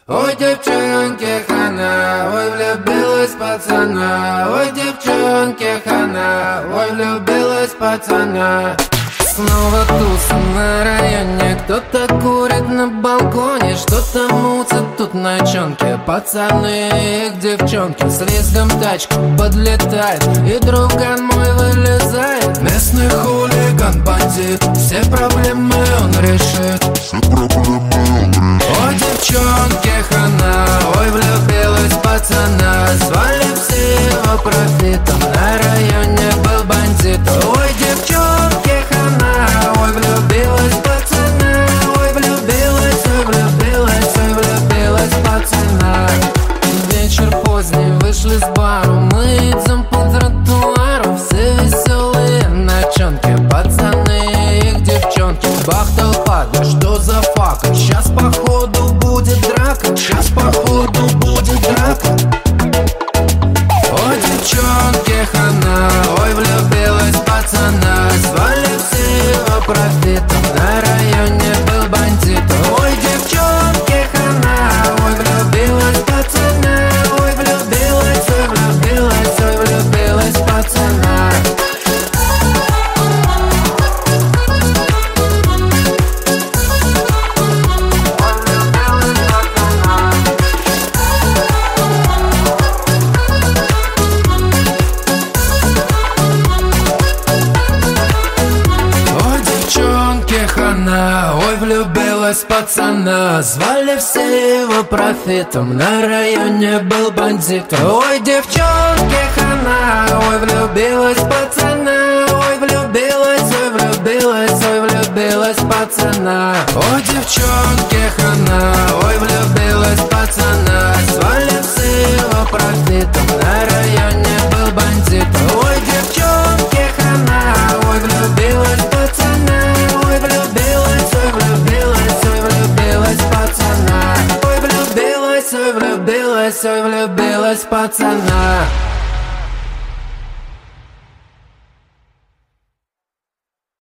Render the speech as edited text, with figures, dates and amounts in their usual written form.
Ой, девчонки, хана, ой, влюбилась пацана. Ой, девчонки, хана, ой, влюбилась пацана. Снова туса на районе, кто-то курит на балконе, что-то мутят тут ночонки. Пацаны и их девчонки, с визгом тачка подлетает, и друган мой вылезает. Местный хулиган, бандит, все проблемы он решит. Ой, девчонки, хана, ой, влюбилась пацана. Звали все его профитом, на районе был бандит. Ой, девчонки, хана, ой, влюбилась пацана. Ой, влюбилась, ой, влюбилась, ой, влюбилась пацана. Вечер поздний, вышли с бару, мы идем по тротуару. Все веселые ночонки, пацаны и их девчонки. Бах, толпа, да что за фака? Сейчас походу будет драка, сейчас походу будет драка. Ой, девчонки, хана, ой, влюбилась пацана. Звали все его профитом, на районе был бандит. Ой, девчонки, хана, ой, влюбилась пацана. Ой, влюбилась, ой, влюбилась, ой, влюбилась пацана. Ой, влюбилась пацана. Звали все его профитом, на районе был бандит. Ой, девчонки, хана, ой, влюбилась пацана. Ой, влюбилась, ой, влюбилась, ой, влюбилась пацана. Ой, девчонки, хана, ой, влюбилась пацана. Звали все его профитом, на районе был бандит. Ой, девчонки, хана, ой, влюбилась пацана. Ой, влюбилась, ой, влюбилась, ой, влюбилась пацана. Ой, влюбилась, ой, влюбилась, ой, влюбилась пацана.